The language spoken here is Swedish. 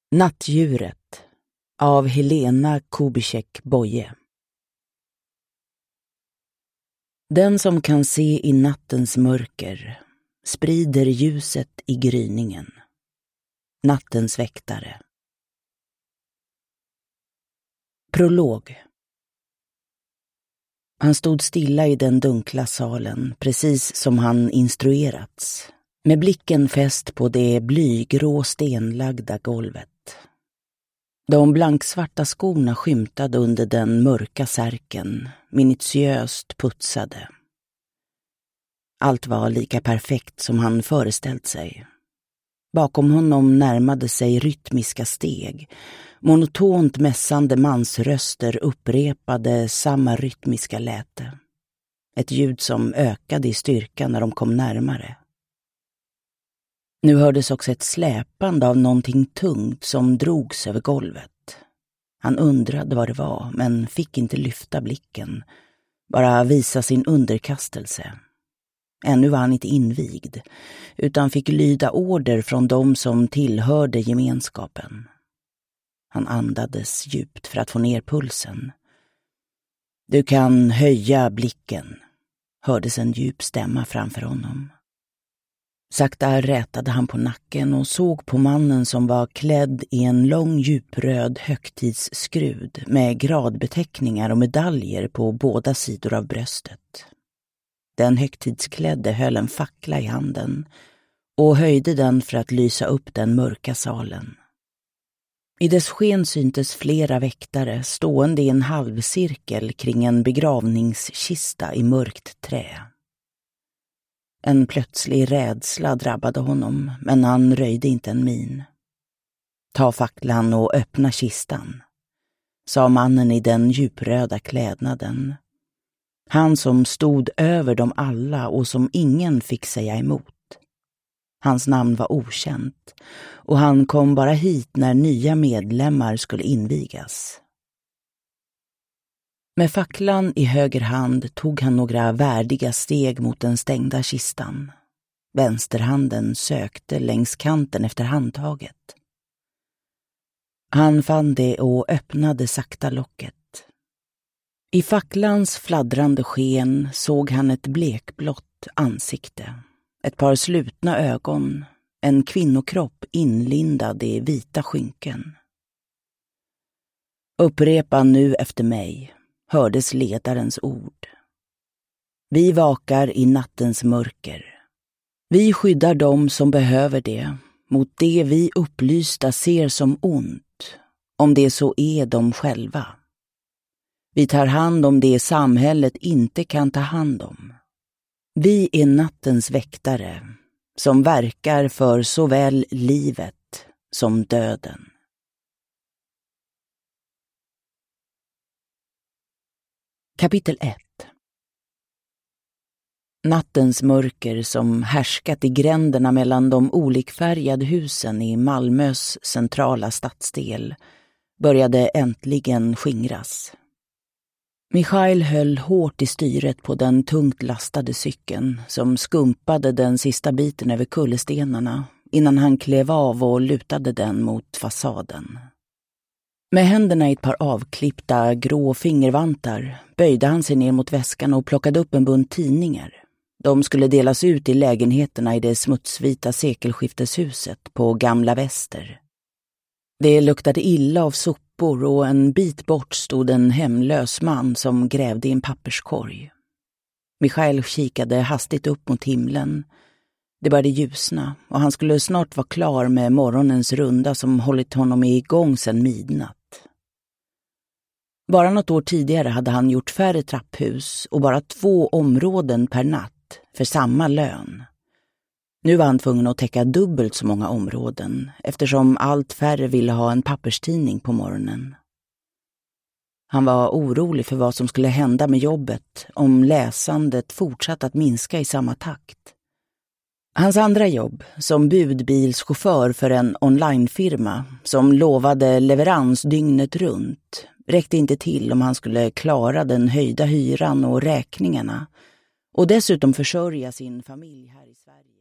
Nattdjuret av Helena Kubitschek-Boye. Den som kan se i nattens mörker sprider ljuset i gryningen. Nattens väktare. Prolog. Han stod stilla i den dunkla salen, precis som han instruerats, med blicken fäst på det blygrå stenlagda golvet. De blanksvarta skorna skymtade under den mörka särken, minutiöst putsade. Allt var lika perfekt som han föreställt sig. Bakom honom närmade sig rytmiska steg. Monotont mässande mansröster upprepade samma rytmiska läte. Ett ljud som ökade i styrka när de kom närmare. Nu hördes också ett släpande av någonting tungt som drogs över golvet. Han undrade vad det var, men fick inte lyfta blicken, bara visa sin underkastelse. Ännu var han inte invigd, utan fick lyda order från dem som tillhörde gemenskapen. Han andades djupt för att få ner pulsen. Du kan höja blicken, hördes en djup stämma framför honom. Sakta rätade han på nacken och såg på mannen som var klädd i en lång djupröd högtidsskrud med gradbeteckningar och medaljer på båda sidor av bröstet. Den högtidsklädde höll en fackla i handen och höjde den för att lysa upp den mörka salen. I dess sken syntes flera väktare stående i en halvcirkel kring en begravningskista i mörkt trä. En plötslig rädsla drabbade honom, men han röjde inte en min. Ta facklan och öppna kistan, sa mannen i den djupröda klädnaden. Han som stod över dem alla och som ingen fick säga emot. Hans namn var okänt och han kom bara hit när nya medlemmar skulle invigas. Med facklan i höger hand tog han några värdiga steg mot den stängda kistan. Vänsterhanden sökte längs kanten efter handtaget. Han fann det och öppnade sakta locket. I facklans fladdrande sken såg han ett blekblått ansikte, ett par slutna ögon, en kvinnokropp inlindad i vita skynken. Upprepa nu efter mig, hördes ledarens ord. Vi vakar i nattens mörker. Vi skyddar dem som behöver det mot det vi upplysta ser som ont, om det så är de själva. Vi tar hand om det samhället inte kan ta hand om. Vi är nattens väktare som verkar för såväl livet som döden. Kapitel 1. Nattens mörker som härskat i gränderna mellan de olikfärgade husen i Malmös centrala stadsdel började äntligen skingras. Michail höll hårt i styret på den tungt lastade cykeln som skumpade den sista biten över kullerstenarna innan han klev av och lutade den mot fasaden. Med händerna i ett par avklippta grå fingervantar böjde han sig ner mot väskan och plockade upp en bunt tidningar. De skulle delas ut i lägenheterna i det smutsvita sekelskifteshuset på Gamla Väster. Det luktade illa av sopor och en bit bort stod en hemlös man som grävde i en papperskorg. Michail kikade hastigt upp mot himlen. Det började ljusna och han skulle snart vara klar med morgonens runda som hållit honom igång sedan midnatt. Bara något år tidigare hade han gjort färre trapphus och bara 2 områden per natt för samma lön. Nu var han tvungen att täcka dubbelt så många områden eftersom allt färre ville ha en papperstidning på morgonen. Han var orolig för vad som skulle hända med jobbet om läsandet fortsatte att minska i samma takt. Hans andra jobb, som budbilschaufför för en onlinefirma som lovade leverans dygnet runt, räckte inte till om han skulle klara den höjda hyran och räkningarna och dessutom försörja sin familj här i Sverige.